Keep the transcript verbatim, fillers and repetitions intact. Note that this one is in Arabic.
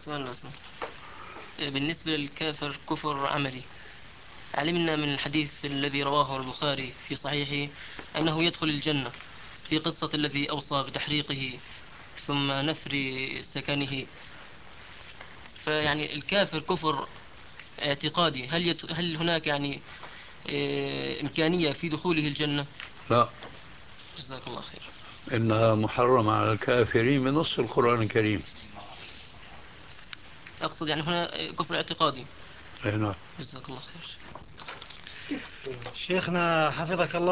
سؤال لو سمحت. بالنسبة للكافر كفر عملي، علمنا من الحديث الذي رواه البخاري في صحيحه أنه يدخل الجنة في قصة الذي أوصى بتحريقه ثم نثر سكنه. فيعني الكافر كفر اعتقادي، هل يت... هل هناك يعني إيه، إمكانية في دخوله الجنة؟ لا، جزاك الله خير. إنها محرمة على الكافرين بنص القرآن الكريم. أقصد يعني هنا كفر اعتقادي. أي نعم. جزاك الله خير. شيخنا حفظك الله.